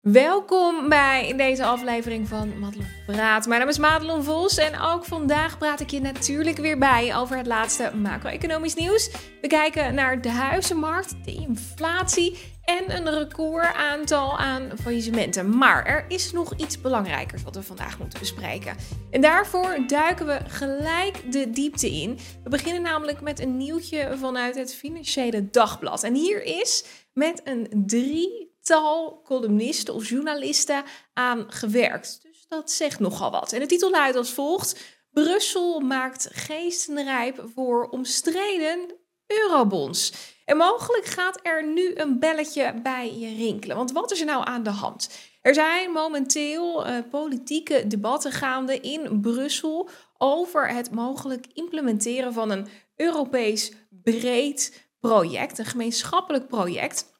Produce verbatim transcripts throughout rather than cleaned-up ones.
Welkom bij deze aflevering van Madelon Praat. Mijn naam is Madelon Vos en ook vandaag praat ik je natuurlijk weer bij over het laatste macro-economisch nieuws. We kijken naar de huizenmarkt, de inflatie en een recordaantal aan faillissementen. Maar er is nog iets belangrijkers wat we vandaag moeten bespreken. En daarvoor duiken we gelijk de diepte in. We beginnen namelijk met een nieuwtje vanuit het Financiële Dagblad. En hier is met een drie... tal columnisten of journalisten aan gewerkt. Dus dat zegt nogal wat. En de titel luidt als volgt: Brussel maakt geestenrijp voor omstreden eurobonds. En mogelijk gaat er nu een belletje bij je rinkelen. Want wat is er nou aan de hand? Er zijn momenteel uh, politieke debatten gaande in Brussel over het mogelijk implementeren van een Europees breed project, een gemeenschappelijk project.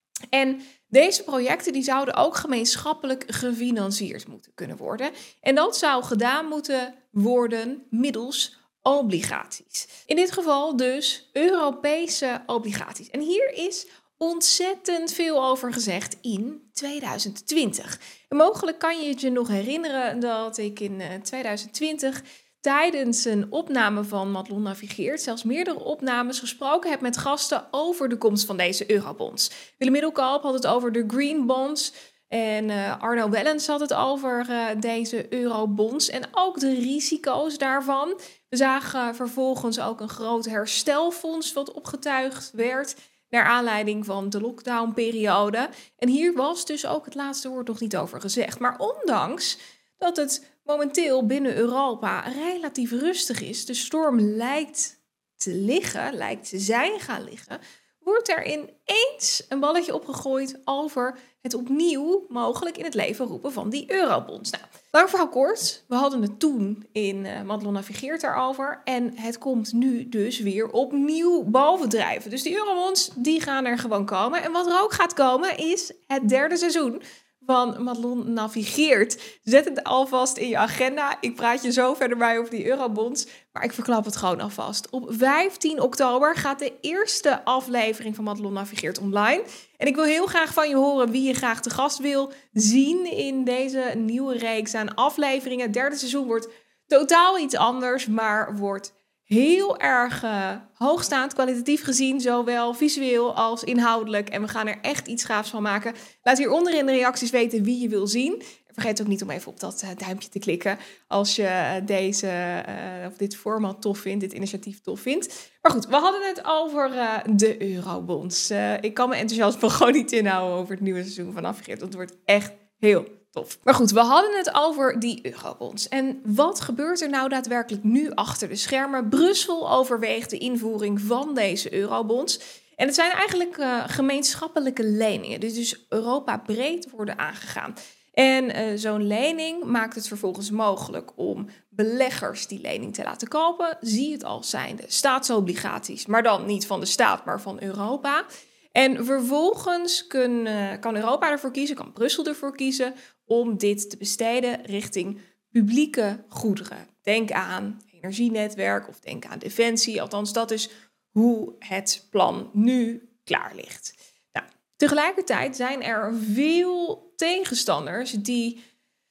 En deze projecten die zouden ook gemeenschappelijk gefinancierd moeten kunnen worden. En dat zou gedaan moeten worden middels obligaties. In dit geval dus Europese obligaties. En hier is ontzettend veel over gezegd in tweeduizend twintig. En mogelijk kan je het je nog herinneren dat ik in tweeduizend twintig... tijdens een opname van Madelon Navigeert, zelfs meerdere opnames, gesproken heb met gasten over de komst van deze eurobonds. Willem Middelkoop had het over de green bonds en uh, Arno Wellens had het over uh, deze eurobonds en ook de risico's daarvan. We zagen vervolgens ook een groot herstelfonds wat opgetuigd werd naar aanleiding van de lockdownperiode. En hier was dus ook het laatste woord nog niet over gezegd. Maar ondanks dat het momenteel binnen Europa relatief rustig is, de storm lijkt te liggen, lijkt te zijn gaan liggen, wordt er ineens een balletje opgegooid over het opnieuw mogelijk in het leven roepen van die eurobonds. Nou, lang verhaal kort, we hadden het toen in uh, Madelon Navigeert daarover en het komt nu dus weer opnieuw bovendrijven. Dus die eurobonds, die gaan er gewoon komen. En wat er ook gaat komen is het derde seizoen van Madelon Navigeert. Zet het alvast in je agenda. Ik praat je zo verder bij over die eurobonds, maar ik verklap het gewoon alvast. Op vijftien oktober gaat de eerste aflevering van Madelon Navigeert online. En ik wil heel graag van je horen wie je graag te gast wil zien in deze nieuwe reeks aan afleveringen. Het derde seizoen wordt totaal iets anders, maar wordt heel erg uh, hoogstaand, kwalitatief gezien, zowel visueel als inhoudelijk. En we gaan er echt iets gaafs van maken. Laat hieronder in de reacties weten wie je wil zien. En vergeet ook niet om even op dat uh, duimpje te klikken als je uh, deze, uh, of dit format tof vindt, dit initiatief tof vindt. Maar goed, we hadden het over uh, de eurobonds. Uh, ik kan me enthousiasme gewoon niet inhouden over het nieuwe seizoen van Navigeert. Dat wordt echt heel tof. Maar goed, we hadden het over die eurobonds. En wat gebeurt er nou daadwerkelijk nu achter de schermen? Brussel overweegt de invoering van deze eurobonds. En het zijn eigenlijk uh, gemeenschappelijke leningen. Die dus Europa breed worden aangegaan. En uh, zo'n lening maakt het vervolgens mogelijk om beleggers die lening te laten kopen. Zie het als zijnde staatsobligaties, maar dan niet van de staat, maar van Europa. En vervolgens kun, uh, kan Europa ervoor kiezen, kan Brussel ervoor kiezen om dit te besteden richting publieke goederen. Denk aan energienetwerk of denk aan defensie. Althans, dat is hoe het plan nu klaar ligt. Nou, tegelijkertijd zijn er veel tegenstanders die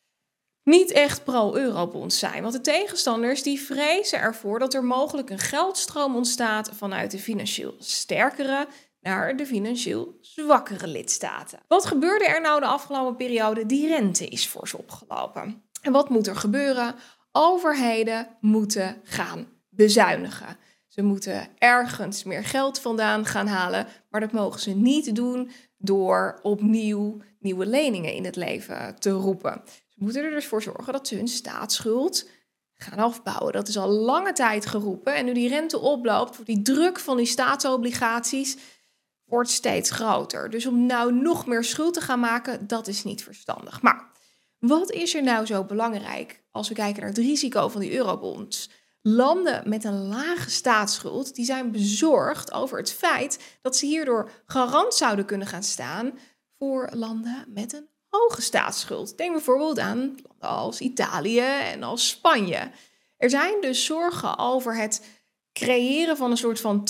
niet echt pro-eurobonds zijn. Want de tegenstanders die vrezen ervoor dat er mogelijk een geldstroom ontstaat vanuit de financieel sterkere naar de financieel zwakkere lidstaten. Wat gebeurde er nou de afgelopen periode? Die rente is fors opgelopen. En wat moet er gebeuren? Overheden moeten gaan bezuinigen. Ze moeten ergens meer geld vandaan gaan halen, maar dat mogen ze niet doen door opnieuw nieuwe leningen in het leven te roepen. Ze moeten er dus voor zorgen dat ze hun staatsschuld gaan afbouwen. Dat is al lange tijd geroepen. En nu die rente oploopt, wordt die druk van die staatsobligaties wordt steeds groter. Dus om nou nog meer schuld te gaan maken, dat is niet verstandig. Maar wat is er nou zo belangrijk als we kijken naar het risico van die eurobonds? Landen met een lage staatsschuld, die zijn bezorgd over het feit dat ze hierdoor garant zouden kunnen gaan staan voor landen met een hoge staatsschuld. Denk bijvoorbeeld aan landen als Italië en als Spanje. Er zijn dus zorgen over het creëren van een soort van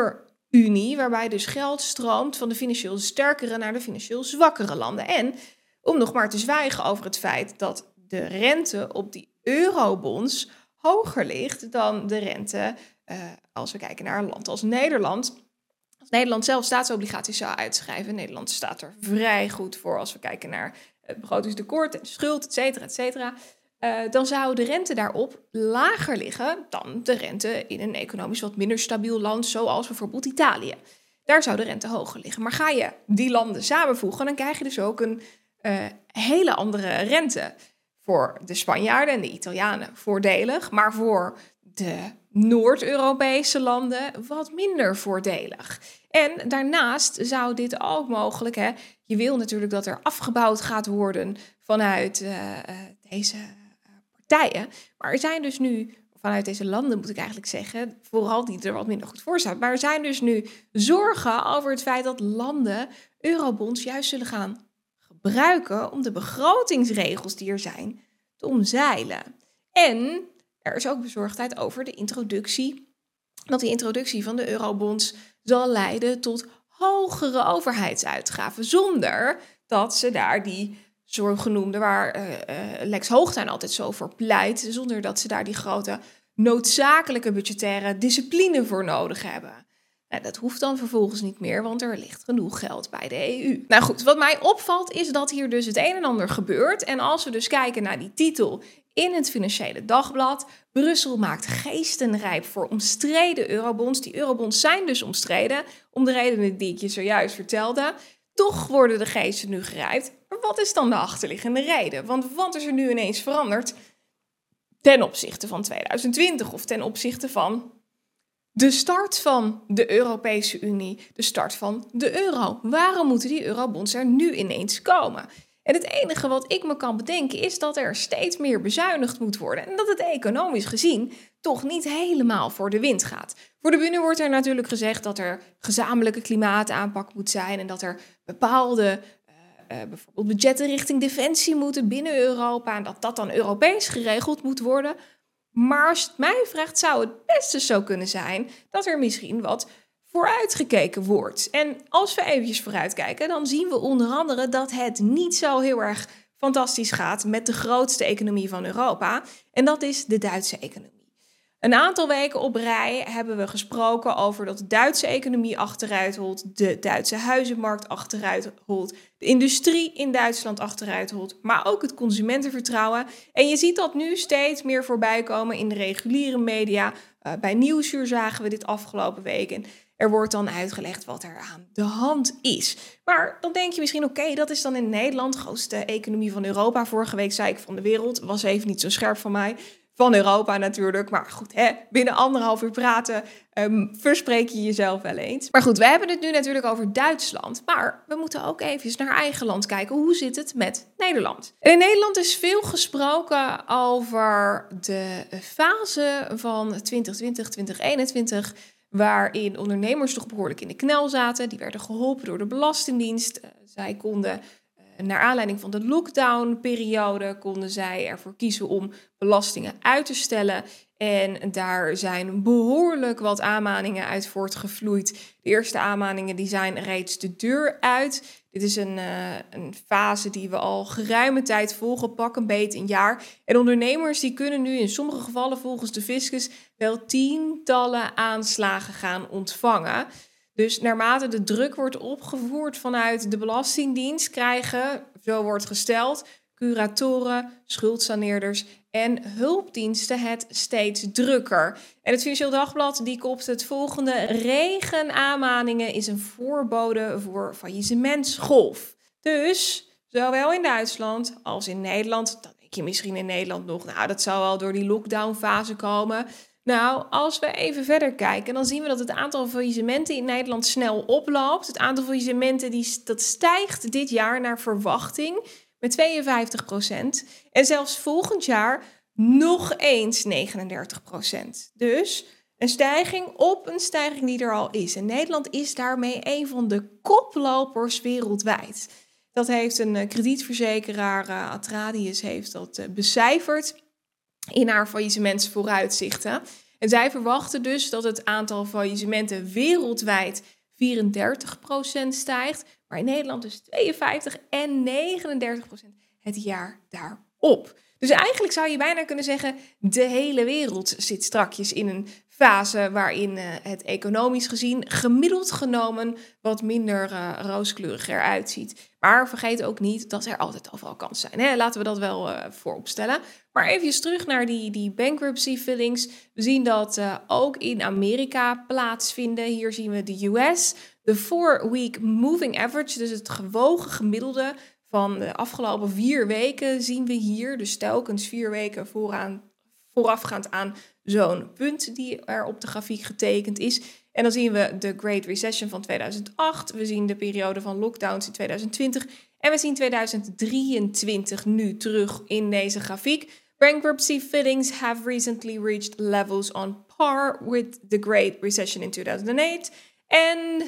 transferunie, waarbij dus geld stroomt van de financieel sterkere naar de financieel zwakkere landen. En Om nog maar te zwijgen over het feit dat de rente op die eurobonds hoger ligt dan de rente uh, als we kijken naar een land als Nederland. Als Nederland zelf staatsobligaties zou uitschrijven, Nederland staat er vrij goed voor als we kijken naar het begrotingstekort en de schuld, et cetera, et cetera. Uh, dan zou de rente daarop lager liggen dan de rente in een economisch wat minder stabiel land, zoals bijvoorbeeld Italië. Daar zou de rente hoger liggen. Maar ga je die landen samenvoegen, dan krijg je dus ook een uh, hele andere rente. Voor de Spanjaarden en de Italianen voordelig, maar voor de Noord-Europese landen wat minder voordelig. En daarnaast zou dit ook mogelijk, hè, je wil natuurlijk dat er afgebouwd gaat worden vanuit uh, deze partijen. Maar er zijn dus nu, vanuit deze landen moet ik eigenlijk zeggen, vooral die er wat minder goed voor staan. Maar er zijn dus nu zorgen over het feit dat landen eurobonds juist zullen gaan gebruiken om de begrotingsregels die er zijn te omzeilen. En er is ook bezorgdheid over de introductie, dat die introductie van de eurobonds zal leiden tot hogere overheidsuitgaven, zonder dat ze daar die zogenoemde, waar uh, uh, Lex Hoogtuin altijd zo voor pleit, zonder dat ze daar die grote noodzakelijke budgettaire discipline voor nodig hebben. Nou, dat hoeft dan vervolgens niet meer, want er ligt genoeg geld bij de E U. Nou goed, wat mij opvalt is dat hier dus het een en ander gebeurt. En als we dus kijken naar die titel in het Financiële Dagblad, Brussel maakt geesten rijp voor omstreden eurobonds. Die eurobonds zijn dus omstreden, om de redenen die ik je zojuist vertelde. Toch worden de geesten nu gerijpt. Maar wat is dan de achterliggende reden? Want wat is er nu ineens veranderd ten opzichte van tweeduizend twintig of ten opzichte van de start van de Europese Unie, de start van de euro? Waarom moeten die eurobonds er nu ineens komen? En het enige wat ik me kan bedenken is dat er steeds meer bezuinigd moet worden. En dat het economisch gezien toch niet helemaal voor de wind gaat. Voor de bühne wordt er natuurlijk gezegd dat er gezamenlijke klimaataanpak moet zijn. En dat er bepaalde uh, uh, bijvoorbeeld budgetten richting defensie moeten binnen Europa. En dat dat dan Europees geregeld moet worden. Maar als je het mij vraagt, zou het best eens zo kunnen zijn dat er misschien wat vooruitgekeken wordt. En als we eventjes vooruitkijken, dan zien we onder andere dat het niet zo heel erg fantastisch gaat met de grootste economie van Europa. En dat is de Duitse economie. Een aantal weken op rij hebben we gesproken over dat de Duitse economie achteruit holt, de Duitse huizenmarkt achteruit holt, de industrie in Duitsland achteruit holt, maar ook het consumentenvertrouwen. En je ziet dat nu steeds meer voorbij komen in de reguliere media. Uh, bij Nieuwsuur zagen we dit afgelopen week. En er wordt dan uitgelegd wat er aan de hand is. Maar dan denk je misschien, oké, okay, dat is dan in Nederland, de grootste economie van Europa. Vorige week zei ik van de wereld, was even niet zo scherp van mij. Van Europa natuurlijk, maar goed, hè, binnen anderhalf uur praten um, verspreek je jezelf wel eens. Maar goed, we hebben het nu natuurlijk over Duitsland, maar we moeten ook even naar eigen land kijken. Hoe zit het met Nederland? En in Nederland is veel gesproken over de fase van twintig twintig, twintig eenentwintig... waarin ondernemers toch behoorlijk in de knel zaten. Die werden geholpen door de Belastingdienst. Uh, zij konden, uh, naar aanleiding van de lockdown-periode, konden zij ervoor kiezen om belastingen uit te stellen. En daar zijn behoorlijk wat aanmaningen uit voortgevloeid. De eerste aanmaningen die zijn reeds de deur uit. Dit is een, uh, een fase die we al geruime tijd volgen, pak een beet een jaar. En ondernemers die kunnen nu in sommige gevallen volgens de fiscus wel tientallen aanslagen gaan ontvangen. Dus naarmate de druk wordt opgevoerd vanuit de Belastingdienst, krijgen, zo wordt gesteld, curatoren, schuldsaneerders en hulpdiensten het steeds drukker. En het Financieel Dagblad die kopt het volgende: regen aanmaningen is een voorbode voor faillissementsgolf. Dus zowel in Duitsland als in Nederland, dan denk je misschien in Nederland nog, nou dat zou wel door die lockdownfase komen. Nou, als we even verder kijken, dan zien we dat het aantal faillissementen in Nederland snel oploopt. Het aantal faillissementen die, dat stijgt dit jaar naar verwachting met tweeënvijftig procent. En zelfs volgend jaar nog eens negenendertig procent. Dus een stijging op een stijging die er al is. En Nederland is daarmee een van de koplopers wereldwijd. Dat heeft een uh, kredietverzekeraar, uh, Atradius, heeft dat uh, becijferd in haar faillissementsvooruitzichten. En zij verwachten dus dat het aantal faillissementen wereldwijd vierendertig procent stijgt, Maar in Nederland dus tweeënvijftig en negenendertig procent het jaar daarop. Dus eigenlijk zou je bijna kunnen zeggen, de hele wereld zit strakjes in een fase waarin uh, het economisch gezien gemiddeld genomen wat minder uh, rooskleurig eruit ziet. Maar vergeet ook niet dat er altijd overal kansen zijn. Hè? Laten we dat wel uh, voorop stellen. Maar even terug naar die, die bankruptcy fillings. We zien dat uh, ook in Amerika plaatsvinden. Hier zien we de U S. De four-week moving average, dus het gewogen gemiddelde van de afgelopen vier weken zien we hier. Dus telkens vier weken vooraan, voorafgaand aan zo'n punt die er op de grafiek getekend is. En dan zien we de Great Recession van tweeduizend acht. We zien de periode van lockdowns in tweeduizend twintig. En we zien tweeduizend drieëntwintig nu terug in deze grafiek. Bankruptcy fillings have recently reached levels on par with the Great Recession in tweeduizend acht. En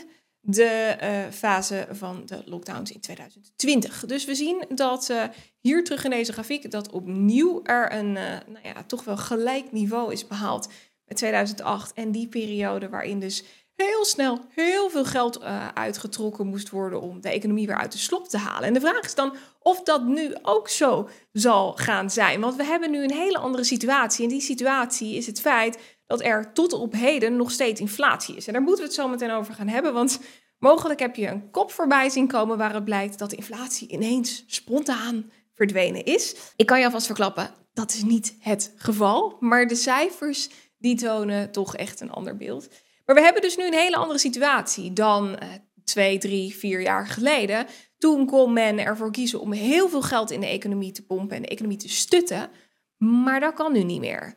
de uh, fase van de lockdowns in tweeduizend twintig. Dus we zien dat uh, hier terug in deze grafiek dat opnieuw er een uh, nou ja, toch wel gelijk niveau is behaald met tweeduizend acht en die periode waarin dus heel snel heel veel geld uh, uitgetrokken moest worden om de economie weer uit de slop te halen. En de vraag is dan of dat nu ook zo zal gaan zijn. Want we hebben nu een hele andere situatie. En die situatie is het feit dat er tot op heden nog steeds inflatie is. En daar moeten we het zo meteen over gaan hebben, want mogelijk heb je een kop voorbij zien komen waaruit blijkt dat de inflatie ineens spontaan verdwenen is. Ik kan je alvast verklappen, dat is niet het geval, maar de cijfers die tonen toch echt een ander beeld. Maar we hebben dus nu een hele andere situatie dan uh, twee, drie, vier jaar geleden. Toen kon men ervoor kiezen om heel veel geld in de economie te pompen en de economie te stutten, maar dat kan nu niet meer.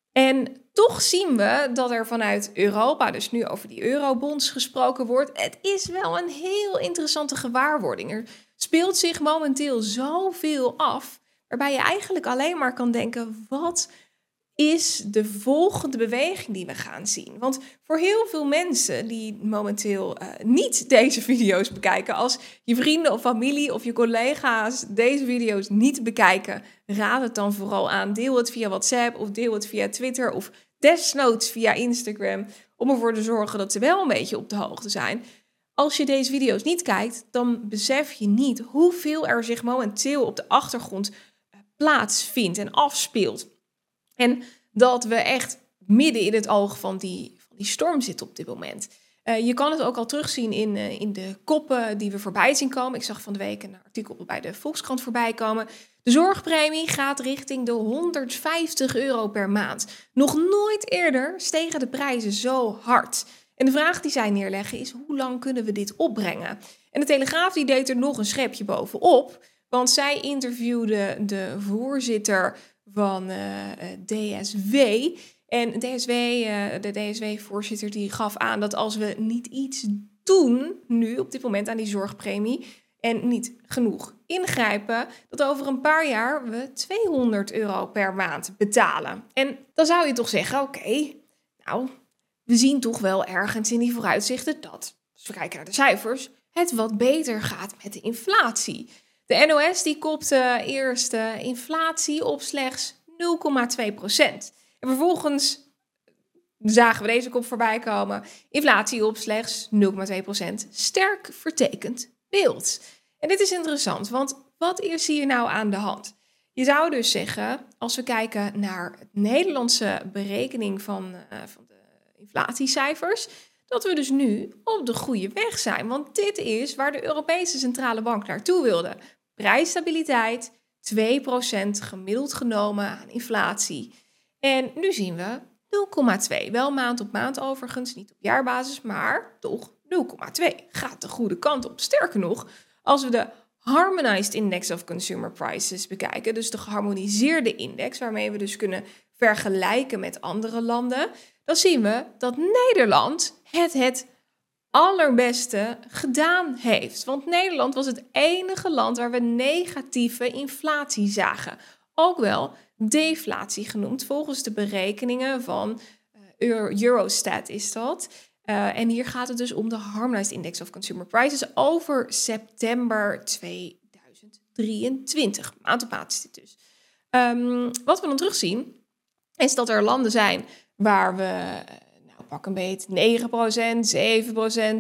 En toch zien we dat er vanuit Europa, dus nu over die eurobonds gesproken wordt. Het is wel een heel interessante gewaarwording. Er speelt zich momenteel zoveel af, waarbij je eigenlijk alleen maar kan denken, wat is de volgende beweging die we gaan zien? Want voor heel veel mensen die momenteel uh, niet deze video's bekijken, als je vrienden of familie of je collega's deze video's niet bekijken, raad het dan vooral aan. Deel het via WhatsApp of deel het via Twitter of desnoods via Instagram, om ervoor te zorgen dat ze wel een beetje op de hoogte zijn. Als je deze video's niet kijkt, dan besef je niet hoeveel er zich momenteel op de achtergrond plaatsvindt en afspeelt. En dat we echt midden in het oog van die, van die storm zitten op dit moment. Uh, je kan het ook al terugzien in, uh, in de koppen die we voorbij zien komen. Ik zag van de week een artikel bij de Volkskrant voorbij komen. De zorgpremie gaat richting de honderdvijftig euro per maand. Nog nooit eerder stegen de prijzen zo hard. En de vraag die zij neerleggen is, hoe lang kunnen we dit opbrengen? En de Telegraaf die deed er nog een schepje bovenop. Want zij interviewde de voorzitter van uh, D S W. En D S W, uh, de D S W-voorzitter die gaf aan dat als we niet iets doen nu op dit moment aan die zorgpremie en niet genoeg ingrijpen, dat over een paar jaar we tweehonderd euro per maand betalen. En dan zou je toch zeggen, oké, okay, nou, we zien toch wel ergens in die vooruitzichten dat, als we kijken naar de cijfers, het wat beter gaat met de inflatie. De N O S die kopte eerst uh, inflatie op slechts nul komma twee procent. En vervolgens zagen we deze kop voorbij komen. Inflatie op slechts nul komma twee procent. Sterk vertekend beeld. En dit is interessant, want wat is hier nou aan de hand? Je zou dus zeggen, als we kijken naar het Nederlandse berekening van, uh, van de inflatiecijfers, dat we dus nu op de goede weg zijn. Want dit is waar de Europese Centrale Bank naartoe wilde. Prijsstabiliteit, twee procent gemiddeld genomen aan inflatie. En nu zien we nul komma twee. Wel maand op maand overigens, niet op jaarbasis, maar toch nul komma twee. Gaat de goede kant op. Sterker nog, als we de Harmonized Index of Consumer Prices bekijken, dus de geharmoniseerde index, waarmee we dus kunnen vergelijken met andere landen, dan zien we dat Nederland het het allerbeste gedaan heeft. Want Nederland was het enige land waar we negatieve inflatie zagen. Ook wel deflatie genoemd, volgens de berekeningen van uh, Eurostat is dat. Uh, en hier gaat het dus om de Harmonized Index of Consumer Prices over september tweeduizend drieëntwintig. Maand op maand is dit dus. Um, wat we dan terugzien, is dat er landen zijn waar we, nou pak een beet, negen procent, zeven procent,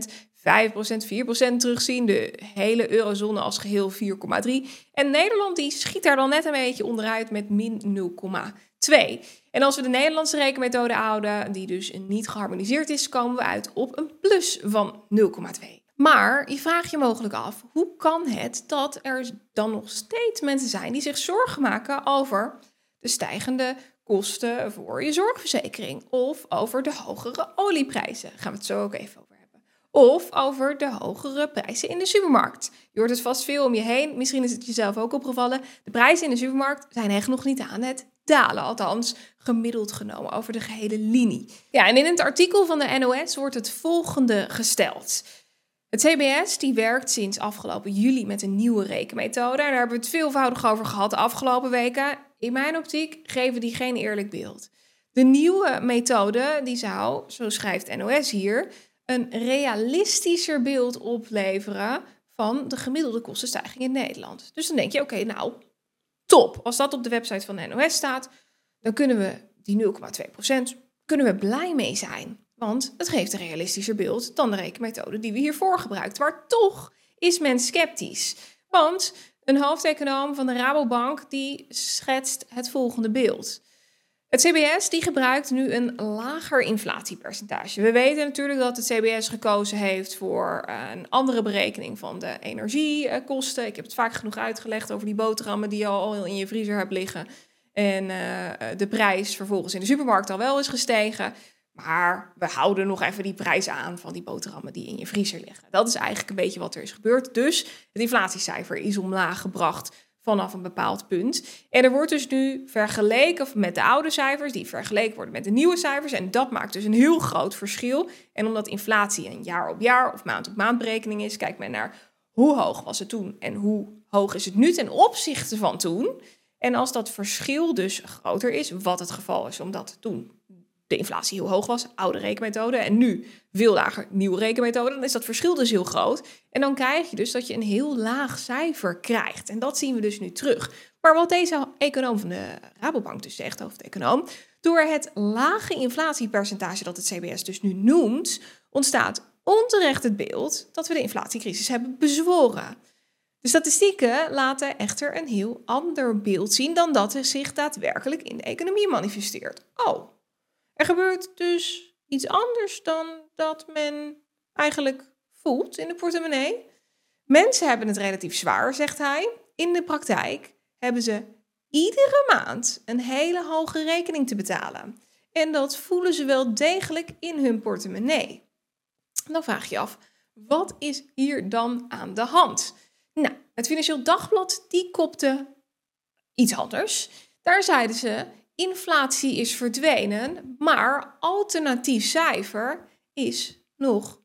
vijf procent, vier procent terugzien. De hele eurozone als geheel vier komma drie. En Nederland die schiet daar dan net een beetje onderuit met min nul komma twee. En als we de Nederlandse rekenmethode houden, die dus niet geharmoniseerd is, komen we uit op een plus van nul komma twee. Maar je vraagt je mogelijk af, hoe kan het dat er dan nog steeds mensen zijn die zich zorgen maken over de stijgende kosten voor je zorgverzekering of over de hogere olieprijzen? Daar gaan we het zo ook even over hebben. Of over de hogere prijzen in de supermarkt. Je hoort het vast veel om je heen. Misschien is het jezelf ook opgevallen. De prijzen in de supermarkt zijn echt nog niet aan het dalen. Althans, gemiddeld genomen over de gehele linie. Ja, en in het artikel van de N O S wordt het volgende gesteld. Het C B S die werkt sinds afgelopen juli met een nieuwe rekenmethode. Daar hebben we het veelvoudig over gehad de afgelopen weken. In mijn optiek geven die geen eerlijk beeld. De nieuwe methode die zou, zo schrijft N O S hier, een realistischer beeld opleveren van de gemiddelde kostenstijging in Nederland. Dus dan denk je, oké, okay, nou, top. Als dat op de website van de N O S staat, dan kunnen we die nul komma twee procent kunnen we blij mee zijn. Want het geeft een realistischer beeld dan de rekenmethode die we hiervoor gebruikt. Maar toch is men sceptisch. Want een hoofdeconoom van de Rabobank die schetst het volgende beeld. Het C B S die gebruikt nu een lager inflatiepercentage. We weten natuurlijk dat het C B S gekozen heeft voor een andere berekening van de energiekosten. Ik heb het vaak genoeg uitgelegd over die boterhammen die je al in je vriezer hebt liggen. En uh, de prijs vervolgens in de supermarkt al wel is gestegen. Maar we houden nog even die prijs aan van die boterhammen die in je vriezer liggen. Dat is eigenlijk een beetje wat er is gebeurd. Dus het inflatiecijfer is omlaag gebracht vanaf een bepaald punt. En er wordt dus nu vergeleken met de oude cijfers, die vergeleken worden met de nieuwe cijfers. En dat maakt dus een heel groot verschil. En omdat inflatie een jaar op jaar of maand op maand berekening is, kijkt men naar hoe hoog was het toen en hoe hoog is het nu ten opzichte van toen. En als dat verschil dus groter is, wat het geval is omdat toen de inflatie heel hoog was, oude rekenmethode, en nu veel lager, nieuwe rekenmethode, dan is dat verschil dus heel groot. En dan krijg je dus dat je een heel laag cijfer krijgt. En dat zien we dus nu terug. Maar wat deze econoom van de Rabobank dus zegt, hoofdeconoom, door het lage inflatiepercentage dat het C B S dus nu noemt, ontstaat onterecht het beeld dat we de inflatiecrisis hebben bezworen. De statistieken laten echter een heel ander beeld zien dan dat er zich daadwerkelijk in de economie manifesteert. Oh, er gebeurt dus iets anders dan dat men eigenlijk voelt in de portemonnee. Mensen hebben het relatief zwaar, zegt hij. In de praktijk hebben ze iedere maand een hele hoge rekening te betalen. En dat voelen ze wel degelijk in hun portemonnee. Dan vraag je je af, wat is hier dan aan de hand? Nou, het Financieel Dagblad die kopte iets anders. Daar zeiden ze, inflatie is verdwenen, maar alternatief cijfer is nog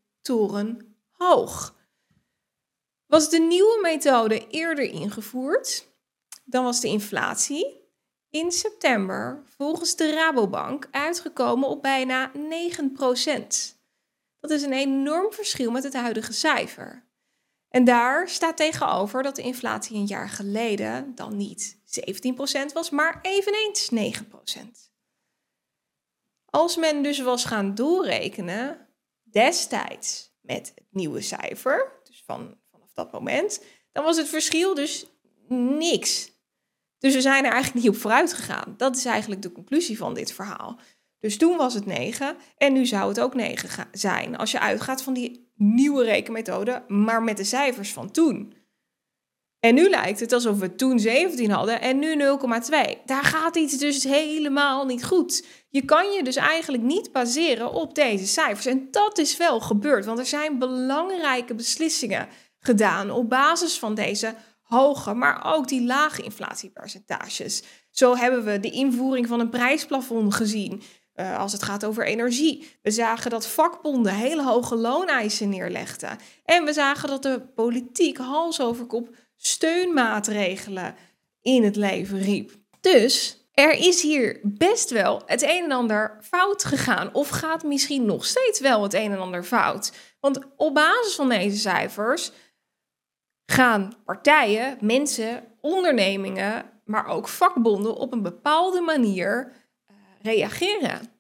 torenhoog. Was de nieuwe methode eerder ingevoerd, dan was de inflatie in september volgens de Rabobank uitgekomen op bijna negen procent. Dat is een enorm verschil met het huidige cijfer. En daar staat tegenover dat de inflatie een jaar geleden dan niet zeventien procent was, maar eveneens negen procent. Als men dus was gaan doorrekenen, destijds met het nieuwe cijfer, dus van, vanaf dat moment, dan was het verschil dus niks. Dus we zijn er eigenlijk niet op vooruit gegaan. Dat is eigenlijk de conclusie van dit verhaal. Dus toen was het negen en nu zou het ook negen ga- zijn. Als je uitgaat van die nieuwe rekenmethode, maar met de cijfers van toen. En nu lijkt het alsof we toen zeventien hadden en nu nul komma twee. Daar gaat iets dus helemaal niet goed. Je kan je dus eigenlijk niet baseren op deze cijfers. En dat is wel gebeurd, want er zijn belangrijke beslissingen gedaan op basis van deze hoge, maar ook die lage inflatiepercentages. Zo hebben we de invoering van een prijsplafond gezien. Uh, als het gaat over energie. We zagen dat vakbonden hele hoge looneisen neerlegden. En we zagen dat de politiek hals over kop steunmaatregelen in het leven riep. Dus er is hier best wel het een en ander fout gegaan. Of gaat misschien nog steeds wel het een en ander fout. Want op basis van deze cijfers gaan partijen, mensen, ondernemingen, maar ook vakbonden op een bepaalde manier reageren.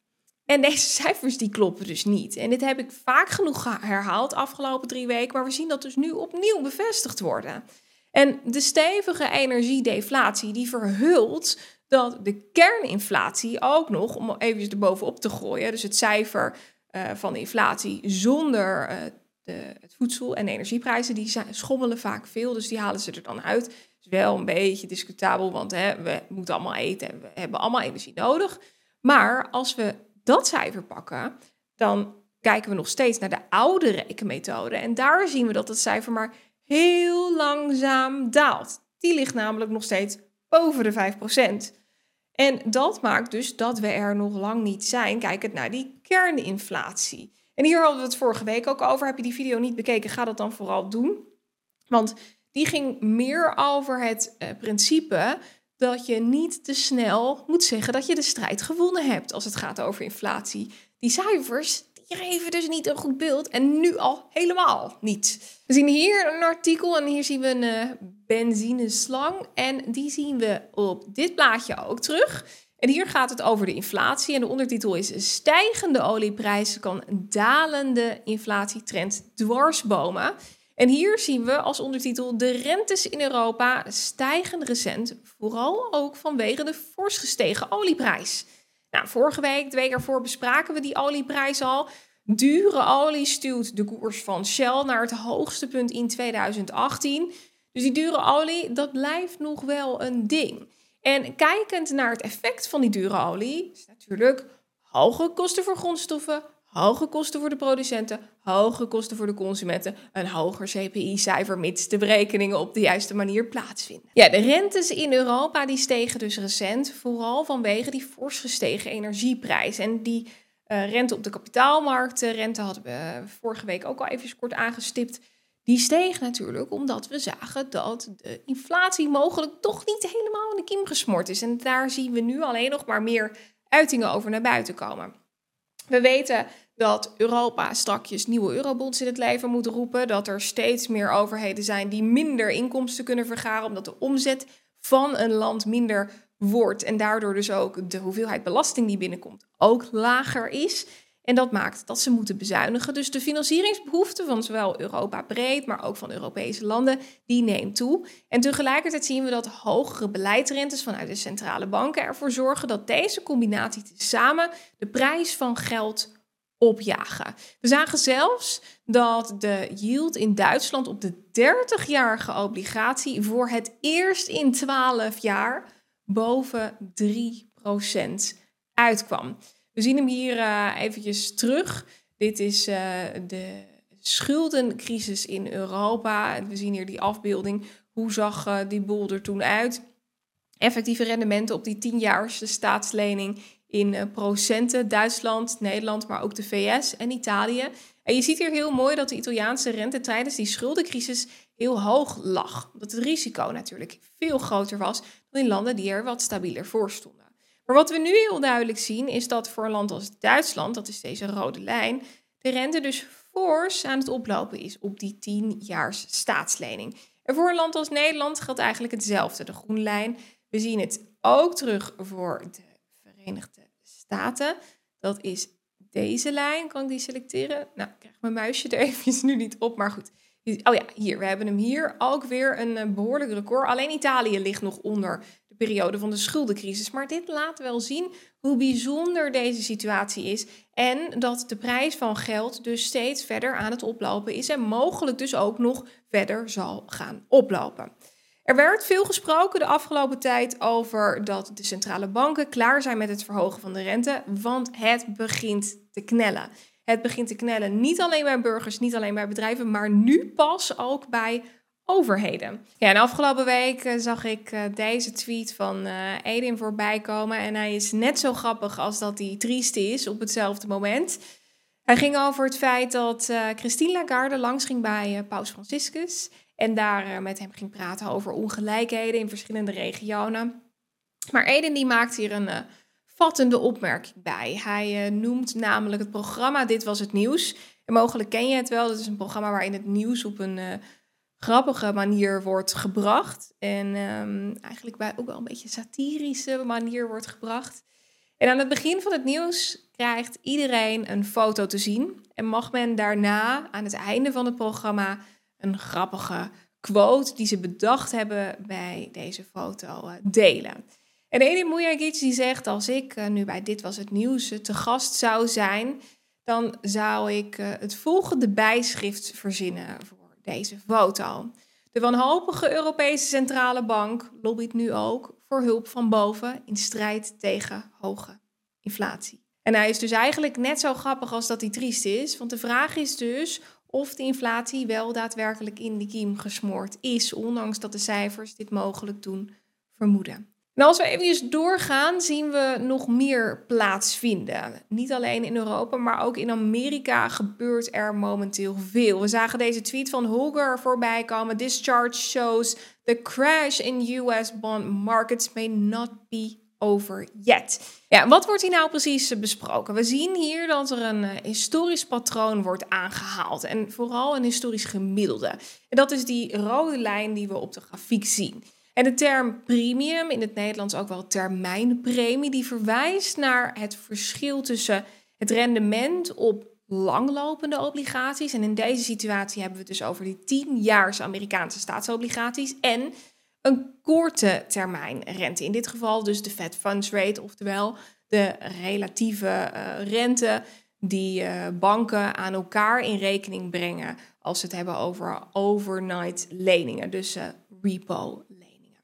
En deze cijfers die kloppen dus niet. En dit heb ik vaak genoeg herhaald de afgelopen drie weken. Maar we zien dat dus nu opnieuw bevestigd worden. En de stevige energiedeflatie die verhult dat de kerninflatie ook nog, om even erbovenop te gooien, dus het cijfer uh, van de inflatie zonder uh, de, het voedsel en de energieprijzen, die zijn, schommelen vaak veel, dus die halen ze er dan uit. Het is wel een beetje discutabel, want hè, we moeten allemaal eten en we hebben allemaal energie nodig. Maar als we dat cijfer pakken, dan kijken we nog steeds naar de oude rekenmethode. En daar zien we dat het cijfer maar heel langzaam daalt. Die ligt namelijk nog steeds boven de vijf procent. En dat maakt dus dat we er nog lang niet zijn, kijkend naar die kerninflatie. En hier hadden we het vorige week ook over. Heb je die video niet bekeken, ga dat dan vooral doen. Want die ging meer over het uh, principe dat je niet te snel moet zeggen dat je de strijd gewonnen hebt als het gaat over inflatie. Die cijfers die geven dus niet een goed beeld en nu al helemaal niet. We zien hier een artikel en hier zien we een uh, benzineslang en die zien we op dit plaatje ook terug. En hier gaat het over de inflatie en de ondertitel is stijgende olieprijzen kan dalende inflatietrend dwarsbomen. En hier zien we als ondertitel de rentes in Europa stijgen recent, vooral ook vanwege de fors gestegen olieprijs. Nou, vorige week, de week ervoor, bespraken we die olieprijs al. Dure olie stuwt de koers van Shell naar het hoogste punt in tweeduizend achttien. Dus die dure olie, dat blijft nog wel een ding. En kijkend naar het effect van die dure olie, is natuurlijk hoge kosten voor grondstoffen, hoge kosten voor de producenten, hoge kosten voor de consumenten, een hoger C P I-cijfer mits de berekeningen op de juiste manier plaatsvinden. Ja, de rentes in Europa die stegen dus recent, vooral vanwege die fors gestegen energieprijs. En die uh, rente op de kapitaalmarkten, rente hadden we vorige week ook al even kort aangestipt, die steeg natuurlijk omdat we zagen dat de inflatie mogelijk toch niet helemaal in de kiem gesmoord is. En daar zien we nu alleen nog maar meer uitingen over naar buiten komen. We weten dat Europa strakjes nieuwe eurobonds in het leven moet roepen. Dat er steeds meer overheden zijn die minder inkomsten kunnen vergaren. Omdat de omzet van een land minder wordt. En daardoor dus ook de hoeveelheid belasting die binnenkomt ook lager is. En dat maakt dat ze moeten bezuinigen. Dus de financieringsbehoefte van zowel Europa breed, maar ook van Europese landen, die neemt toe. En tegelijkertijd zien we dat hogere beleidsrentes vanuit de centrale banken ervoor zorgen dat deze combinatie tezamen de prijs van geld opjagen. We zagen zelfs dat de yield in Duitsland op de dertigjarige obligatie voor het eerst in twaalf jaar boven drie procent uitkwam. We zien hem hier uh, eventjes terug. Dit is uh, de schuldencrisis in Europa. We zien hier die afbeelding. Hoe zag uh, die boel er toen uit? Effectieve rendementen op die tienjaarse staatslening in uh, procenten. Duitsland, Nederland, maar ook de V S en Italië. En je ziet hier heel mooi dat de Italiaanse rente tijdens die schuldencrisis heel hoog lag. Omdat het risico natuurlijk veel groter was dan in landen die er wat stabieler voor stonden. Maar wat we nu heel duidelijk zien is dat voor een land als Duitsland, dat is deze rode lijn, de rente dus fors aan het oplopen is op die tienjaars staatslening. En voor een land als Nederland geldt eigenlijk hetzelfde, de groene lijn. We zien het ook terug voor de Verenigde Staten. Dat is deze lijn. Kan ik die selecteren? Nou, ik krijg mijn muisje er eventjes nu niet op, maar goed. Oh ja, hier, we hebben hem hier. Ook weer een behoorlijk record. Alleen Italië ligt nog onder de periode van de schuldencrisis. Maar dit laat wel zien hoe bijzonder deze situatie is. En dat de prijs van geld dus steeds verder aan het oplopen is. En mogelijk dus ook nog verder zal gaan oplopen. Er werd veel gesproken de afgelopen tijd over dat de centrale banken klaar zijn met het verhogen van de rente. Want het begint te knellen. Het begint te knellen niet alleen bij burgers, niet alleen bij bedrijven, maar nu pas ook bij overheden. Ja, en afgelopen week uh, zag ik uh, deze tweet van uh, Edin voorbij komen. En hij is net zo grappig als dat hij triest is op hetzelfde moment. Hij ging over het feit dat uh, Christine Lagarde langs ging bij uh, Paus Franciscus. En daar uh, met hem ging praten over ongelijkheden in verschillende regionen. Maar Edin die maakt hier een uh, vattende opmerking bij. Hij uh, noemt namelijk het programma Dit Was Het Nieuws. En mogelijk ken je het wel. Dat is een programma waarin het nieuws op een uh, grappige manier wordt gebracht. En um, eigenlijk bij ook wel een beetje satirische manier wordt gebracht. En aan het begin van het nieuws krijgt iedereen een foto te zien. En mag men daarna aan het einde van het programma een grappige quote die ze bedacht hebben bij deze foto delen. En Elie Mujagic die zegt, als ik nu bij Dit Was Het Nieuws te gast zou zijn, dan zou ik het volgende bijschrift verzinnen voor deze foto. De wanhopige Europese Centrale Bank lobbyt nu ook voor hulp van boven in strijd tegen hoge inflatie. En hij is dus eigenlijk net zo grappig als dat hij triest is, want de vraag is dus of de inflatie wel daadwerkelijk in de kiem gesmoord is, ondanks dat de cijfers dit mogelijk doen vermoeden. En als we even doorgaan, zien we nog meer plaatsvinden. Niet alleen in Europa, maar ook in Amerika gebeurt er momenteel veel. We zagen deze tweet van Holger voorbij komen. This chart shows the crash in U S bond markets may not be over yet. Ja, wat wordt hier nou precies besproken? We zien hier dat er een uh, historisch patroon wordt aangehaald. En vooral een historisch gemiddelde. En dat is die rode lijn die we op de grafiek zien. En de term premium, in het Nederlands ook wel termijnpremie, die verwijst naar het verschil tussen het rendement op langlopende obligaties. En in deze situatie hebben we het dus over die tienjaars Amerikaanse staatsobligaties en een korte termijn rente. In dit geval dus de Fed Funds Rate, oftewel de relatieve uh, rente die uh, banken aan elkaar in rekening brengen als ze het hebben over overnight leningen, dus uh, repo leningen.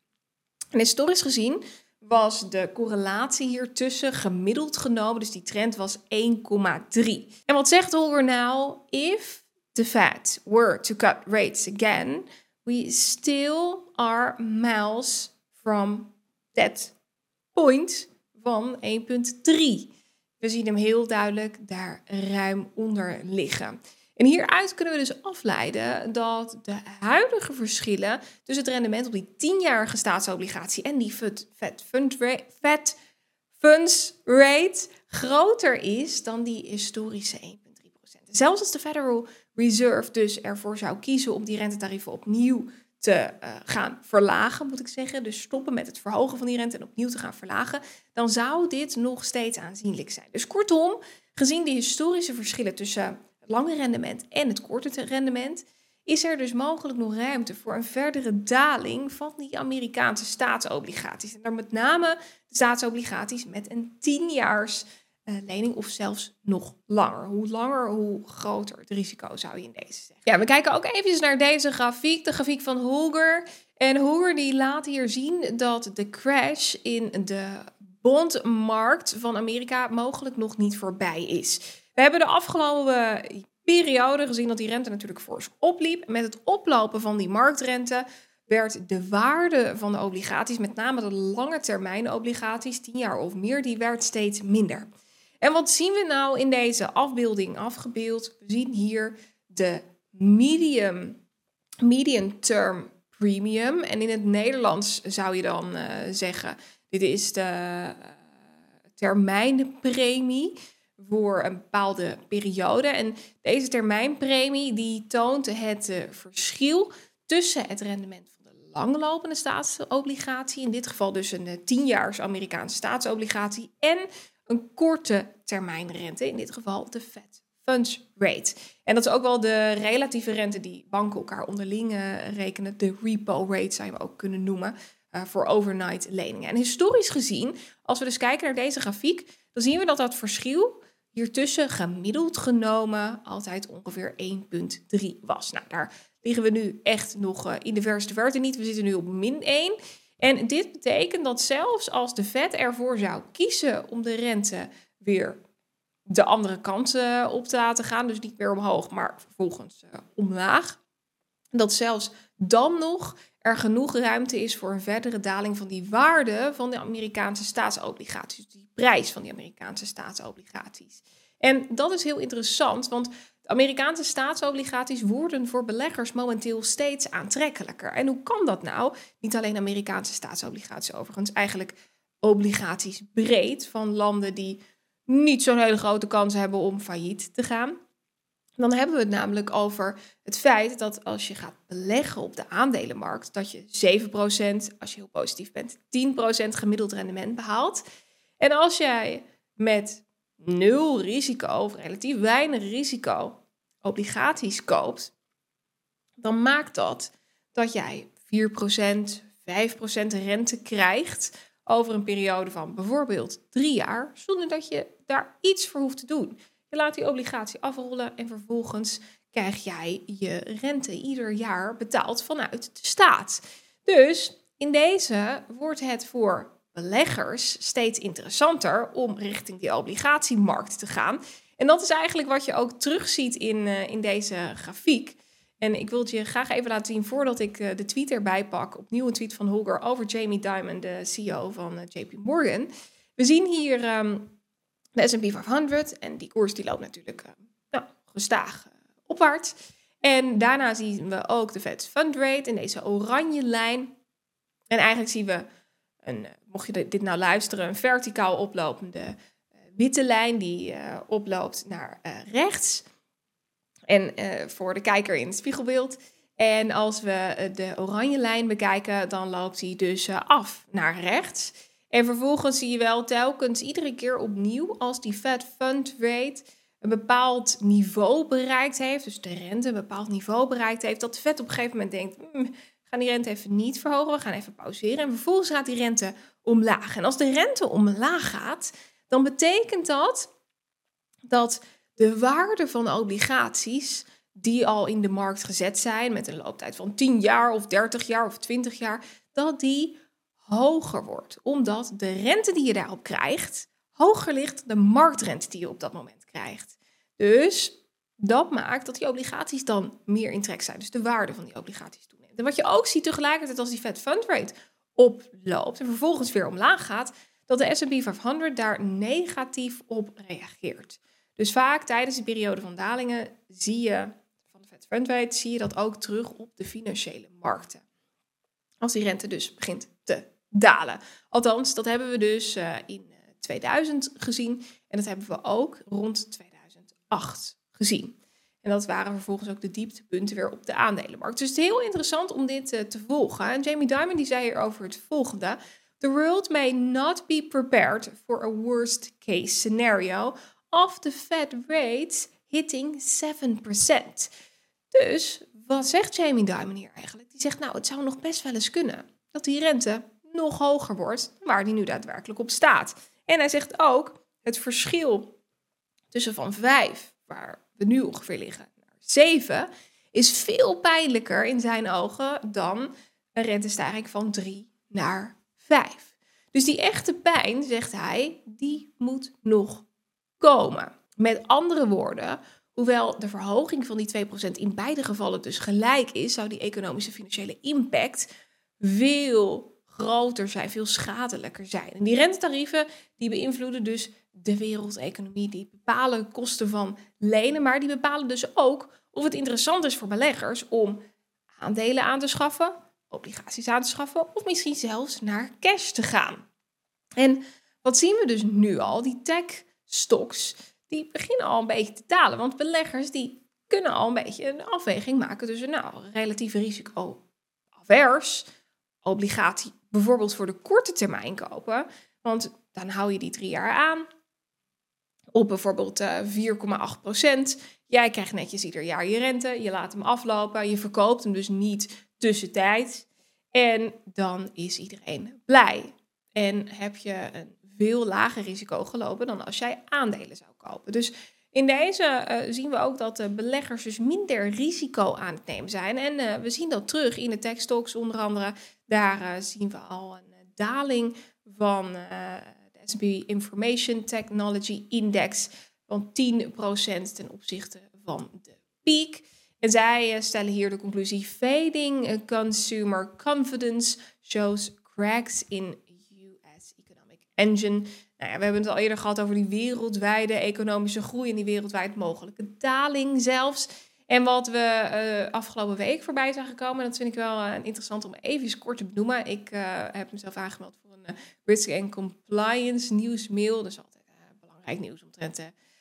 En historisch gezien was de correlatie hiertussen gemiddeld genomen, dus die trend was één komma drie. En wat zegt Holger nou? If the Fed were to cut rates again, we still are miles from that point van één komma drie. We zien hem heel duidelijk daar ruim onder liggen. En hieruit kunnen we dus afleiden dat de huidige verschillen tussen het rendement op die tienjarige staatsobligatie en die Fed, Fed, Fed Funds Rate groter is dan die historische één komma drie procent. Zelfs als de Federal Reserve dus ervoor zou kiezen om die rentetarieven opnieuw te uh, gaan verlagen, moet ik zeggen, dus stoppen met het verhogen van die rente en opnieuw te gaan verlagen, dan zou dit nog steeds aanzienlijk zijn. Dus kortom, gezien die historische verschillen tussen het lange rendement en het korte rendement, is er dus mogelijk nog ruimte voor een verdere daling van die Amerikaanse staatsobligaties. En dan met name de staatsobligaties met een tienjaars uh, lening of zelfs nog langer. Hoe langer, hoe groter het risico, zou je in deze zeggen. Ja, we kijken ook even naar deze grafiek, de grafiek van Holger. En Holger die laat hier zien dat de crash in de bondmarkt van Amerika mogelijk nog niet voorbij is. We hebben de afgelopen periode gezien dat die rente natuurlijk fors opliep. Met het oplopen van die marktrente werd de waarde van de obligaties, met name de lange termijn obligaties, tien jaar of meer, die werd steeds minder. En wat zien we nou in deze afbeelding afgebeeld? We zien hier de medium, medium term premium. En in het Nederlands zou je dan uh, zeggen, dit is de uh, termijnpremie voor een bepaalde periode. En deze termijnpremie die toont het uh, verschil tussen het rendement van de langlopende staatsobligatie, in dit geval dus een uh, tienjaars Amerikaanse staatsobligatie, en een korte termijnrente, in dit geval de Fed Funds Rate. En dat is ook wel de relatieve rente die banken elkaar onderling uh, rekenen. De repo rate zou je ook kunnen noemen uh, voor overnight leningen. En historisch gezien, als we dus kijken naar deze grafiek, dan zien we dat dat verschil hiertussen gemiddeld genomen altijd ongeveer één komma drie was. Nou, daar liggen we nu echt nog uh, in de verste verte niet. We zitten nu op min één. En dit betekent dat zelfs als de Fed ervoor zou kiezen om de rente weer de andere kant uh, op te laten gaan, dus niet meer omhoog, maar vervolgens uh, omlaag, dat zelfs dan nog er genoeg ruimte is voor een verdere daling van die waarde van de Amerikaanse staatsobligaties, die prijs van die Amerikaanse staatsobligaties. En dat is heel interessant, want de Amerikaanse staatsobligaties worden voor beleggers momenteel steeds aantrekkelijker. En hoe kan dat nou? Niet alleen Amerikaanse staatsobligaties overigens, eigenlijk obligaties breed van landen die niet zo'n hele grote kans hebben om failliet te gaan. Dan hebben we het namelijk over het feit dat als je gaat beleggen op de aandelenmarkt, dat je zeven procent, als je heel positief bent, tien procent gemiddeld rendement behaalt. En als jij met nul risico of relatief weinig risico obligaties koopt, dan maakt dat dat jij vier procent, vijf procent rente krijgt over een periode van bijvoorbeeld drie jaar, zonder dat je daar iets voor hoeft te doen. Je laat die obligatie afrollen en vervolgens krijg jij je rente ieder jaar betaald vanuit de staat. Dus in deze wordt het voor beleggers steeds interessanter om richting die obligatiemarkt te gaan. En dat is eigenlijk wat je ook terugziet in, uh, in deze grafiek. En ik wil het je graag even laten zien voordat ik uh, de tweet erbij pak. Opnieuw een tweet van Holger over Jamie Dimon, de C E O van uh, J P Morgan. We zien hier um, de S en P vijfhonderd en die koers die loopt natuurlijk uh, nou, gestaag uh, opwaarts. En daarna zien we ook de Fed Fund Rate in deze oranje lijn. En eigenlijk zien we, een, mocht je dit nou luisteren, een verticaal oplopende uh, witte lijn die uh, oploopt naar uh, rechts. En uh, voor de kijker in het spiegelbeeld. En als we uh, de oranje lijn bekijken, dan loopt die dus uh, af naar rechts. En vervolgens zie je wel telkens iedere keer opnieuw als die Fed Fund Rate een bepaald niveau bereikt heeft, dus de rente een bepaald niveau bereikt heeft, dat de Fed op een gegeven moment denkt, mm, we gaan die rente even niet verhogen, we gaan even pauzeren. En vervolgens gaat die rente omlaag. En als de rente omlaag gaat, dan betekent dat dat de waarde van obligaties die al in de markt gezet zijn met een looptijd van tien jaar of dertig jaar of twintig jaar, dat die hoger wordt. Omdat de rente die je daarop krijgt hoger ligt dan de marktrente die je op dat moment krijgt. Dus dat maakt dat die obligaties dan meer in trek zijn. Dus de waarde van die obligaties toeneemt. En wat je ook ziet tegelijkertijd als die Fed Fund Rate oploopt en vervolgens weer omlaag gaat, dat de S en P vijfhonderd daar negatief op reageert. Dus vaak tijdens de periode van dalingen zie je van de Fed Fund Rate zie je dat ook terug op de financiële markten. Als die rente dus begint te dalen. Althans, dat hebben we dus uh, in tweeduizend gezien. En dat hebben we ook rond tweeduizend acht gezien. En dat waren vervolgens ook de dieptepunten weer op de aandelenmarkt. Dus het is heel interessant om dit uh, te volgen. En Jamie Dimon die zei hierover het volgende. The world may not be prepared for a worst case scenario of the Fed rates hitting seven percent. Dus wat zegt Jamie Dimon hier eigenlijk? Die zegt nou, het zou nog best wel eens kunnen dat die rente nog hoger wordt dan waar die nu daadwerkelijk op staat. En hij zegt ook, het verschil tussen van vijf, waar we nu ongeveer liggen, naar zeven, is veel pijnlijker in zijn ogen dan een rentestijging van drie naar vijf. Dus die echte pijn, zegt hij, die moet nog komen. Met andere woorden, hoewel de verhoging van die twee procent in beide gevallen dus gelijk is, zou die economische financiële impact veel groter zijn, veel schadelijker zijn. En die rentetarieven die beïnvloeden dus de wereldeconomie, die bepalen kosten van lenen, maar die bepalen dus ook of het interessant is voor beleggers om aandelen aan te schaffen, obligaties aan te schaffen of misschien zelfs naar cash te gaan. En wat zien we dus nu al? Die tech-stocks die beginnen al een beetje te dalen, want beleggers die kunnen al een beetje een afweging maken tussen nou, relatief risico-avers, obligatie bijvoorbeeld voor de korte termijn kopen, want dan hou je die drie jaar aan op bijvoorbeeld uh, vier komma acht procent. Jij krijgt netjes ieder jaar je rente, je laat hem aflopen, je verkoopt hem dus niet tussentijds en dan is iedereen blij. En heb je een veel lager risico gelopen dan als jij aandelen zou kopen. Dus in deze uh, zien we ook dat de beleggers dus minder risico aan het nemen zijn. En uh, we zien dat terug in de techstocks onder andere. Daar uh, zien we al een uh, daling van uh, de S en P Information Technology Index van tien procent ten opzichte van de peak. En zij uh, stellen hier de conclusie: fading uh, consumer confidence shows cracks in U S economic engine. Nou ja, we hebben het al eerder gehad over die wereldwijde economische groei en die wereldwijd mogelijke daling zelfs. En wat we uh, afgelopen week voorbij zijn gekomen, dat vind ik wel uh, interessant om even kort te benoemen. Ik uh, heb mezelf aangemeld voor een uh, Risk and Compliance nieuwsmail. Dus altijd uh, belangrijk nieuws omtrent uh,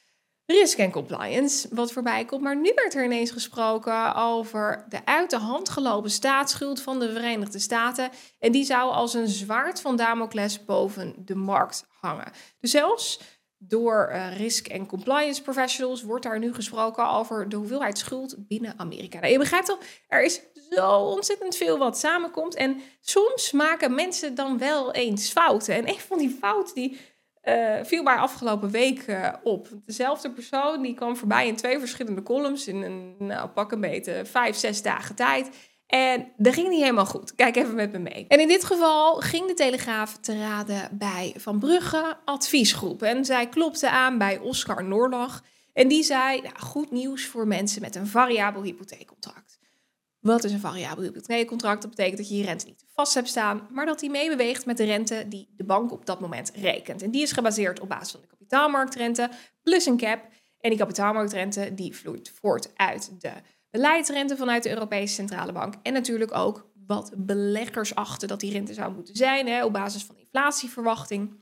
Risk en compliance, wat voorbij komt. Maar nu werd er ineens gesproken over de uit de hand gelopen staatsschuld van de Verenigde Staten. En die zou als een zwaard van Damocles boven de markt hangen. Dus zelfs door uh, risk en compliance professionals wordt daar nu gesproken over de hoeveelheid schuld binnen Amerika. Nou, je begrijpt al, er is zo ontzettend veel wat samenkomt. En soms maken mensen dan wel eens fouten. En een van die fouten die uh, viel maar afgelopen week uh, op. Dezelfde persoon die kwam voorbij in twee verschillende columns in een nou, pak een beetje vijf, zes dagen tijd. En dat ging niet helemaal goed. Kijk even met me mee. En in dit geval ging de Telegraaf te raden bij Van Brugge Adviesgroep. En zij klopte aan bij Oscar Noorlach. En die zei, nou, goed nieuws voor mensen met een variabel hypotheekcontract. Wat is een variabel hypotheekcontract? Dat betekent dat je je rente niet vast hebt staan, maar dat die meebeweegt met de rente die de bank op dat moment rekent. En die is gebaseerd op basis van de kapitaalmarktrente plus een cap. En die kapitaalmarktrente die vloeit voort uit de beleidsrente vanuit de Europese Centrale Bank. En natuurlijk ook wat beleggers achten dat die rente zou moeten zijn, hè, op basis van inflatieverwachting.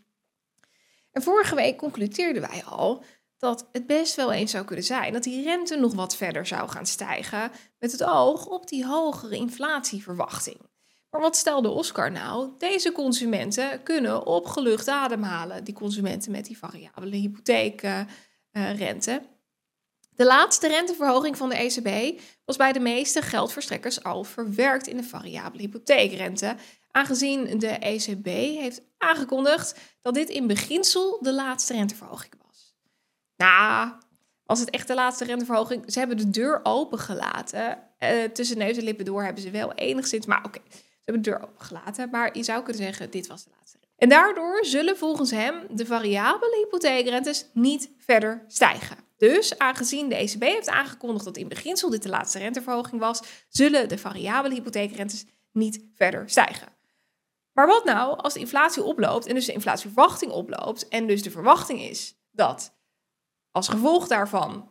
En vorige week concludeerden wij al dat het best wel eens zou kunnen zijn dat die rente nog wat verder zou gaan stijgen met het oog op die hogere inflatieverwachting. Maar wat stelde Oscar nou? Deze consumenten kunnen opgelucht ademhalen, die consumenten met die variabele hypotheekrente. Uh, de laatste renteverhoging van de E C B was bij de meeste geldverstrekkers al verwerkt in de variabele hypotheekrente, aangezien de E C B heeft aangekondigd dat dit in beginsel de laatste renteverhoging was. Nou, was het echt de laatste renteverhoging? Ze hebben de deur opengelaten. Uh, tussen neus en lippen door hebben ze wel enigszins, maar oké, okay, ze hebben de deur opengelaten. Maar je zou kunnen zeggen, dit was de laatste rente. En daardoor zullen volgens hem de variabele hypotheekrentes niet verder stijgen. Dus aangezien de E C B heeft aangekondigd dat in beginsel dit de laatste renteverhoging was, zullen de variabele hypotheekrentes niet verder stijgen. Maar wat nou als de inflatie oploopt en dus de inflatieverwachting oploopt en dus de verwachting is dat als gevolg daarvan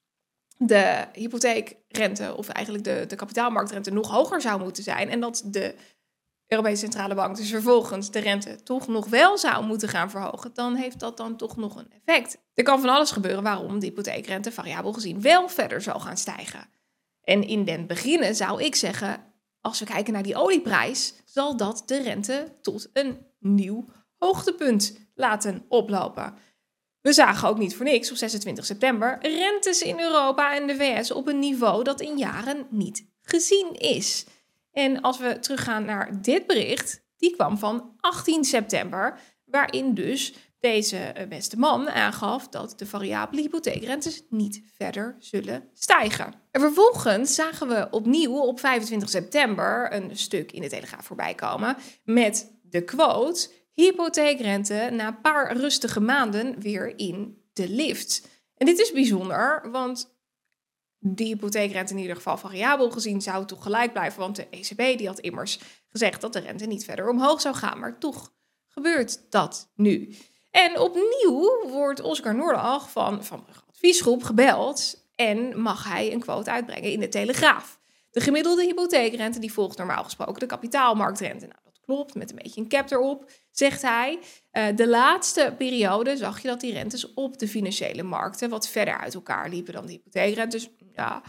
de hypotheekrente of eigenlijk de, de kapitaalmarktrente nog hoger zou moeten zijn en dat de Europese Centrale Bank dus vervolgens de rente toch nog wel zou moeten gaan verhogen, dan heeft dat dan toch nog een effect. Er kan van alles gebeuren waarom de hypotheekrente variabel gezien wel verder zal gaan stijgen. En in den beginnen zou ik zeggen, als we kijken naar die olieprijs, zal dat de rente tot een nieuw hoogtepunt laten oplopen. We zagen ook niet voor niks op zesentwintig september rentes in Europa en de V S op een niveau dat in jaren niet gezien is. En als we teruggaan naar dit bericht, die kwam van achttien september, waarin dus deze beste man aangaf dat de variabele hypotheekrentes niet verder zullen stijgen. En vervolgens zagen we opnieuw op vijfentwintig september een stuk in de Telegraaf voorbij komen met de quote: hypotheekrente na een paar rustige maanden weer in de lift. En dit is bijzonder, want die hypotheekrente in ieder geval variabel gezien zou toch gelijk blijven, want de E C B die had immers gezegd dat de rente niet verder omhoog zou gaan, maar toch gebeurt dat nu. En opnieuw wordt Oscar Noorlach van Van Brugge Adviesgroep gebeld en mag hij een quote uitbrengen in de Telegraaf. De gemiddelde hypotheekrente die volgt normaal gesproken de kapitaalmarktrente. Nou, dat klopt, met een beetje een cap erop, zegt hij. Uh, de laatste periode zag je dat die rentes op de financiële markten wat verder uit elkaar liepen dan de hypotheekrentes. Ja,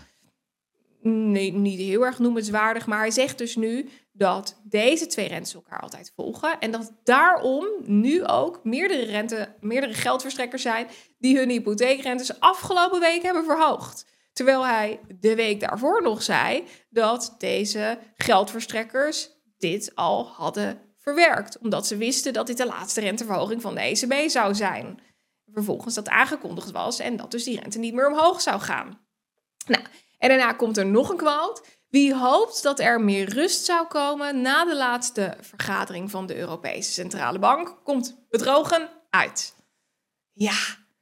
nee, niet heel erg noemenswaardig, maar hij zegt dus nu dat deze twee rentes elkaar altijd volgen en dat daarom nu ook meerdere, rente, meerdere geldverstrekkers zijn die hun hypotheekrentes afgelopen week hebben verhoogd. Terwijl hij de week daarvoor nog zei dat deze geldverstrekkers dit al hadden verwerkt, omdat ze wisten dat dit de laatste renteverhoging van de E C B zou zijn. Vervolgens dat aangekondigd was en dat dus die rente niet meer omhoog zou gaan. Nou, en daarna komt er nog een quote. Wie hoopt dat er meer rust zou komen na de laatste vergadering van de Europese Centrale Bank, komt bedrogen uit. Ja,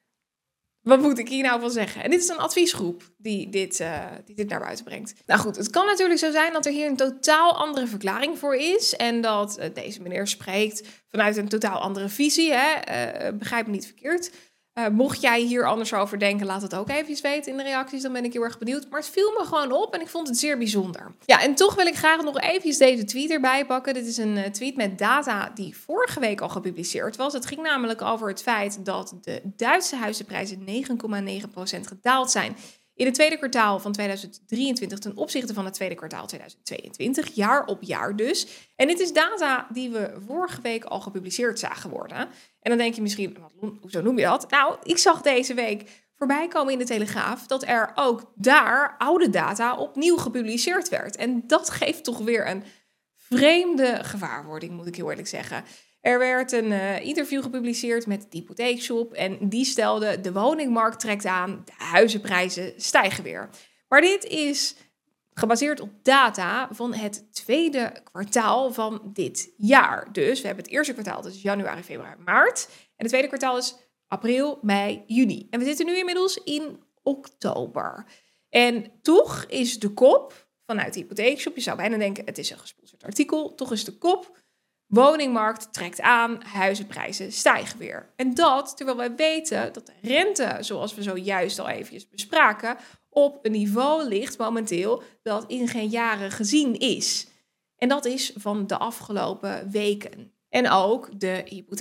wat moet ik hier nou van zeggen? En dit is een adviesgroep die dit, uh, die dit naar buiten brengt. Nou goed, het kan natuurlijk zo zijn dat er hier een totaal andere verklaring voor is en dat uh, deze meneer spreekt vanuit een totaal andere visie. Hè? Uh, begrijp me niet verkeerd. Uh, mocht jij hier anders over denken, laat het ook even weten in de reacties. Dan ben ik heel erg benieuwd. Maar het viel me gewoon op en ik vond het zeer bijzonder. Ja, en toch wil ik graag nog even deze tweet erbij pakken. Dit is een uh, tweet met data die vorige week al gepubliceerd was. Het ging namelijk over het feit dat de Duitse huizenprijzen negen komma negen procent gedaald zijn in het tweede kwartaal van tweeduizend drieëntwintig ten opzichte van het tweede kwartaal tweeduizend tweeëntwintig, jaar op jaar dus. En dit is data die we vorige week al gepubliceerd zagen worden. En dan denk je misschien, hoezo noem je dat? Nou, ik zag deze week voorbij komen in de Telegraaf dat er ook daar oude data opnieuw gepubliceerd werd. En dat geeft toch weer een vreemde gewaarwording, moet ik heel eerlijk zeggen. Er werd een uh, interview gepubliceerd met de hypotheekshop en die stelde: de woningmarkt trekt aan, de huizenprijzen stijgen weer. Maar dit is gebaseerd op data van het tweede kwartaal van dit jaar. Dus we hebben het eerste kwartaal, dat is januari, februari, maart. En het tweede kwartaal is april, mei, juni. En we zitten nu inmiddels in oktober. En toch is de kop vanuit de hypotheekshop, je zou bijna denken het is een gesponsord artikel, toch is de kop: woningmarkt trekt aan, huizenprijzen stijgen weer. En dat terwijl wij weten dat de rente, zoals we zojuist al eventjes bespraken, op een niveau ligt momenteel dat in geen jaren gezien is. En dat is van de afgelopen weken. En ook de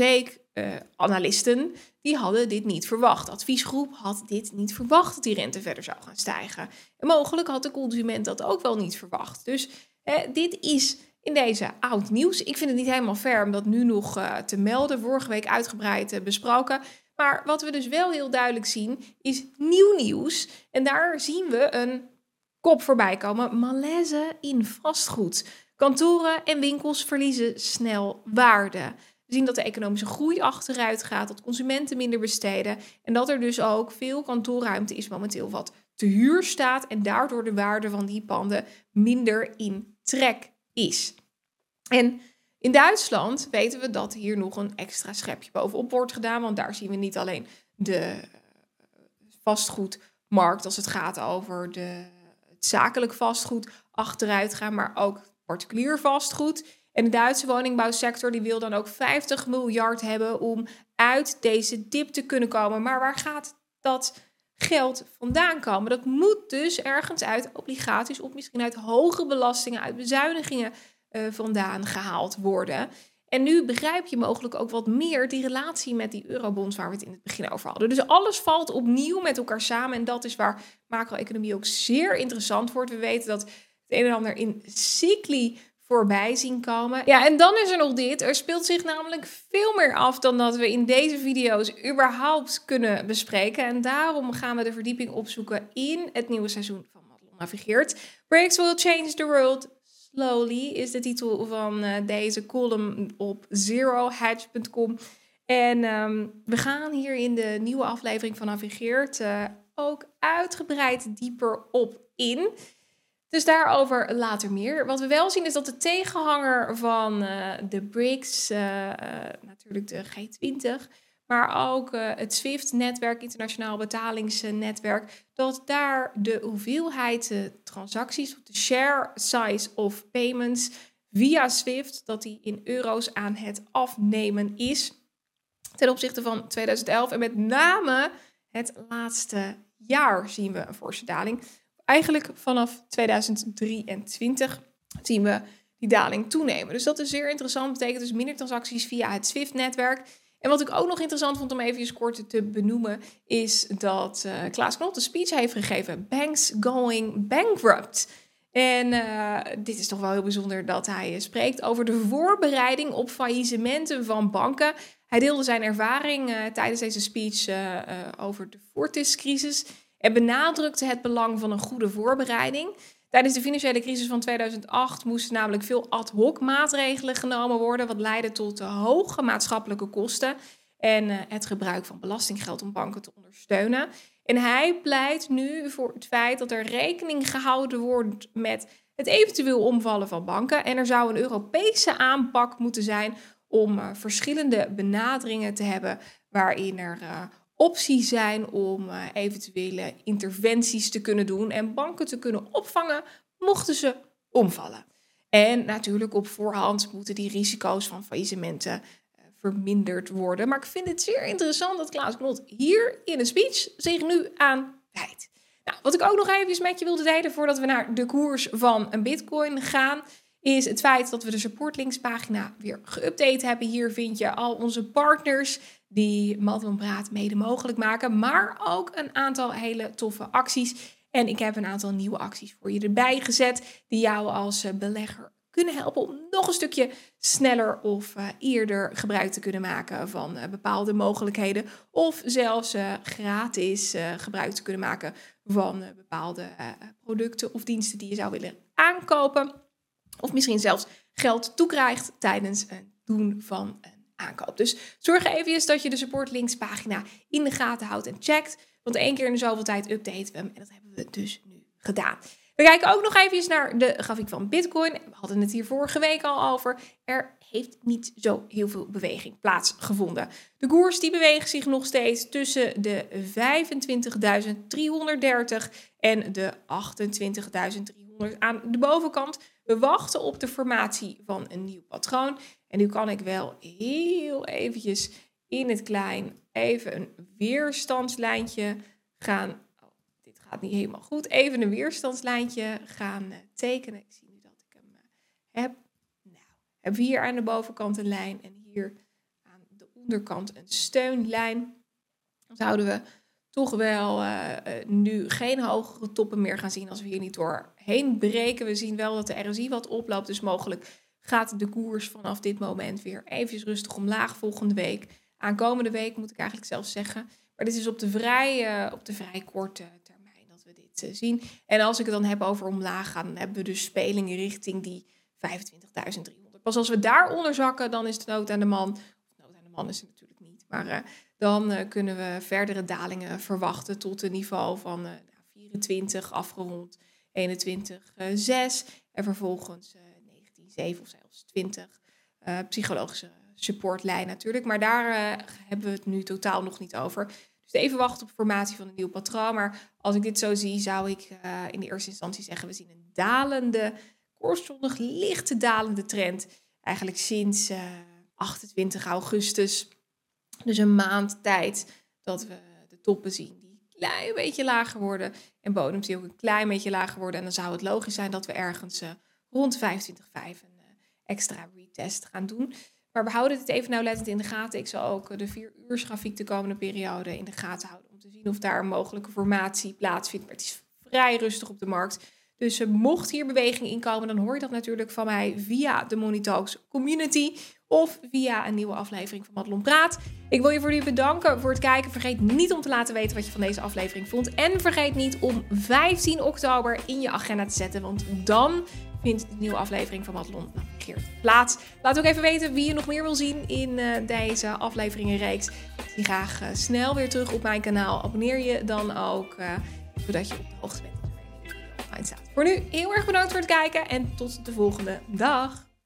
hypotheekanalisten, uh, die hadden dit niet verwacht. De adviesgroep had dit niet verwacht, dat die rente verder zou gaan stijgen. En mogelijk had de consument dat ook wel niet verwacht. Dus eh, dit is in deze oud nieuws. Ik vind het niet helemaal fair om dat nu nog uh, te melden. Vorige week uitgebreid uh, besproken. Maar wat we dus wel heel duidelijk zien, is nieuw nieuws. En daar zien we een kop voorbij komen: malaise in vastgoed. Kantoren en winkels verliezen snel waarde. We zien dat de economische groei achteruit gaat, dat consumenten minder besteden en dat er dus ook veel kantoorruimte is momenteel wat te huur staat en daardoor de waarde van die panden minder in trek is. En in Duitsland weten we dat hier nog een extra schepje bovenop wordt gedaan, want daar zien we niet alleen de vastgoedmarkt als het gaat over de, het zakelijk vastgoed achteruit gaan, maar ook particulier vastgoed. En de Duitse woningbouwsector die wil dan ook vijftig miljard hebben om uit deze dip te kunnen komen. Maar waar gaat dat geld vandaan komen? Dat moet dus ergens uit obligaties of misschien uit hoge belastingen, uit bezuinigingen uh, vandaan gehaald worden. En nu begrijp je mogelijk ook wat meer die relatie met die eurobonds waar we het in het begin over hadden. Dus alles valt opnieuw met elkaar samen en dat is waar macro-economie ook zeer interessant wordt. We weten dat het een en ander in cycli voorbij zien komen. Ja, en dan is er nog dit. Er speelt zich namelijk veel meer af dan dat we in deze video's überhaupt kunnen bespreken. En daarom gaan we de verdieping opzoeken in het nieuwe seizoen van Madelon Navigeert. Breaks will change the world slowly is de titel van uh, deze column op zero hedge punt com. En um, we gaan hier in de nieuwe aflevering van Navigeert uh, ook uitgebreid dieper op in. Dus daarover later meer. Wat we wel zien is dat de tegenhanger van uh, de B R I C S, uh, uh, natuurlijk de G twintig, maar ook uh, het SWIFT-netwerk, internationaal betalingsnetwerk, dat daar de hoeveelheid uh, transacties, de share size of payments via SWIFT, dat die in euro's aan het afnemen is ten opzichte van tweeduizend elf. En met name het laatste jaar zien we een forse daling. Eigenlijk vanaf tweeduizend drieëntwintig zien we die daling toenemen. Dus dat is zeer interessant. Dat betekent dus minder transacties via het SWIFT-netwerk. En wat ik ook nog interessant vond om even kort te benoemen, is dat uh, Klaas Knot een speech heeft gegeven: Banks Going Bankrupt. En uh, dit is toch wel heel bijzonder dat hij uh, spreekt over de voorbereiding op faillissementen van banken. Hij deelde zijn ervaring uh, tijdens deze speech uh, uh, over de Fortis-crisis en benadrukte het belang van een goede voorbereiding. Tijdens de financiële crisis van tweeduizend acht moesten namelijk veel ad hoc maatregelen genomen worden, wat leidde tot hoge maatschappelijke kosten en uh, het gebruik van belastinggeld om banken te ondersteunen. En hij pleit nu voor het feit dat er rekening gehouden wordt met het eventueel omvallen van banken. En er zou een Europese aanpak moeten zijn om uh, verschillende benaderingen te hebben waarin er uh, opties zijn om uh, eventuele interventies te kunnen doen en banken te kunnen opvangen mochten ze omvallen. En natuurlijk op voorhand moeten die risico's van faillissementen uh, verminderd worden. Maar ik vind het zeer interessant dat Klaas Knot hier in een speech zich nu aan wijdt. Nou, wat ik ook nog even met je wilde delen voordat we naar de koers van een bitcoin gaan, is het feit dat we de supportlinks pagina weer geüpdate hebben. Hier vind je al onze partners die Madelon Praat mede mogelijk maken, maar ook een aantal hele toffe acties. En ik heb een aantal nieuwe acties voor je erbij gezet die jou als belegger kunnen helpen om nog een stukje sneller of uh, eerder gebruik te kunnen maken van uh, bepaalde mogelijkheden. Of zelfs uh, gratis uh, gebruik te kunnen maken van uh, bepaalde uh, producten of diensten die je zou willen aankopen. Of misschien zelfs geld toekrijgt tijdens het doen van een aankoop. Dus zorg even dat je de supportlinks pagina in de gaten houdt en checkt. Want één keer in de zoveel tijd updaten we hem. En dat hebben we dus nu gedaan. We kijken ook nog even naar de grafiek van Bitcoin. We hadden het hier vorige week al over. Er heeft niet zo heel veel beweging plaatsgevonden. De koers die beweegt zich nog steeds tussen de vijfentwintigduizend driehonderddertig en de achtentwintigduizend driehonderd aan de bovenkant. We wachten op de formatie van een nieuw patroon. En nu kan ik wel heel eventjes in het klein even een weerstandslijntje gaan. Oh, dit gaat niet helemaal goed. Even een weerstandslijntje gaan uh, tekenen. Ik zie nu dat ik hem uh, heb. Nou, hebben we hier aan de bovenkant een lijn en hier aan de onderkant een steunlijn. Dan zouden we toch wel uh, uh, nu geen hogere toppen meer gaan zien als we hier niet doorheen breken. We zien wel dat de R S I wat oploopt, dus mogelijk gaat de koers vanaf dit moment weer even rustig omlaag volgende week. Aankomende week moet ik eigenlijk zelfs zeggen. Maar dit is op de vrij, uh, op de vrij korte termijn dat we dit uh, zien. En als ik het dan heb over omlaag gaan, dan hebben we dus spelingen richting die vijfentwintigduizend driehonderd. Pas als we daaronder zakken, dan is de nood aan de man. Nood aan de man is het natuurlijk niet. Maar uh, dan uh, kunnen we verdere dalingen verwachten tot een niveau van uh, vierentwintig afgerond, eenentwintig komma zes. En vervolgens uh, negentien komma zeven of zelfs twintig. Uh, psychologische supportlijn natuurlijk. Maar daar uh, hebben we het nu totaal nog niet over. Dus even wachten op formatie van een nieuw patroon. Maar als ik dit zo zie, zou ik uh, in de eerste instantie zeggen, we zien een dalende, kortstondig lichte dalende trend. Eigenlijk sinds uh, achtentwintig augustus. Dus een maand tijd dat we de toppen zien die een klein beetje lager worden. En bodems die ook een klein beetje lager worden. En dan zou het logisch zijn dat we ergens uh, rond vijfentwintig komma vijf een uh, extra retest gaan doen. Maar we houden dit even nauwlettend in de gaten. Ik zal ook de vier uur grafiek de komende periode in de gaten houden om te zien of daar een mogelijke formatie plaatsvindt. Maar het is vrij rustig op de markt. Dus uh, mocht hier beweging inkomen, dan hoor je dat natuurlijk van mij via de Money Talks community of via een nieuwe aflevering van Madelon Praat. Ik wil je voor nu bedanken voor het kijken. Vergeet niet om te laten weten wat je van deze aflevering vond. En vergeet niet om vijftien oktober in je agenda te zetten, want dan vindt de nieuwe aflevering van Madelon plaats. Laat ook even weten wie je nog meer wil zien in uh, deze afleveringenreeks. Ik zie graag uh, snel weer terug op mijn kanaal. Abonneer je dan ook, uh, zodat je op de hoogte bent als er weer een nieuwe video online staat. Voor nu heel erg bedankt voor het kijken en tot de volgende dag.